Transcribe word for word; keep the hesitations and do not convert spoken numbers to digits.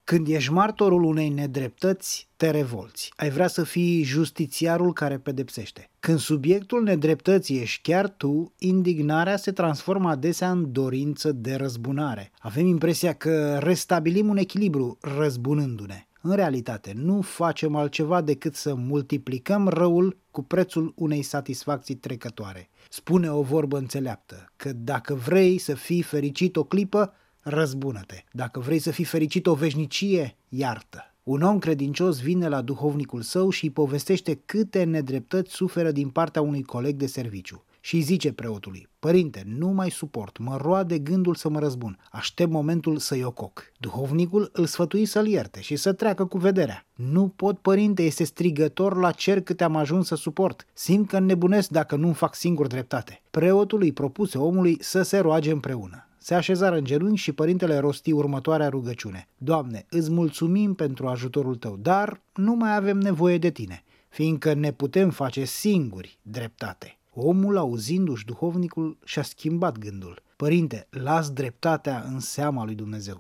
Când ești martorul unei nedreptăți, te revolți. Ai vrea să fii justițiarul care pedepsește. Când subiectul nedreptății ești chiar tu, indignarea se transformă adesea în dorință de răzbunare. Avem impresia că restabilim un echilibru răzbunându-ne. În realitate, nu facem altceva decât să multiplicăm răul cu prețul unei satisfacții trecătoare. Spune o vorbă înțeleaptă, că dacă vrei să fii fericit o clipă, răzbună-te. Dacă vrei să fii fericit o veșnicie, iartă. Un om credincios vine la duhovnicul său și îi povestește câte nedreptăți suferă din partea unui coleg de serviciu. Și îi zice preotului: părinte, nu mai suport, mă roade gândul să mă răzbun, aștept momentul să-i ococ. Duhovnicul îl sfătui să-l ierte și să treacă cu vederea. Nu pot, părinte, este strigător la cer câte am ajuns să suport. Simt că înnebunesc dacă nu-mi fac singur dreptate. Preotul îi propuse omului să se roage împreună. Se așezară în genunchi și părintele rosti următoarea rugăciune: Doamne, îți mulțumim pentru ajutorul tău, dar nu mai avem nevoie de tine, fiindcă ne putem face singuri dreptate. Omul, auzindu-și duhovnicul, și-a schimbat gândul. Părinte, las dreptatea în seama lui Dumnezeu.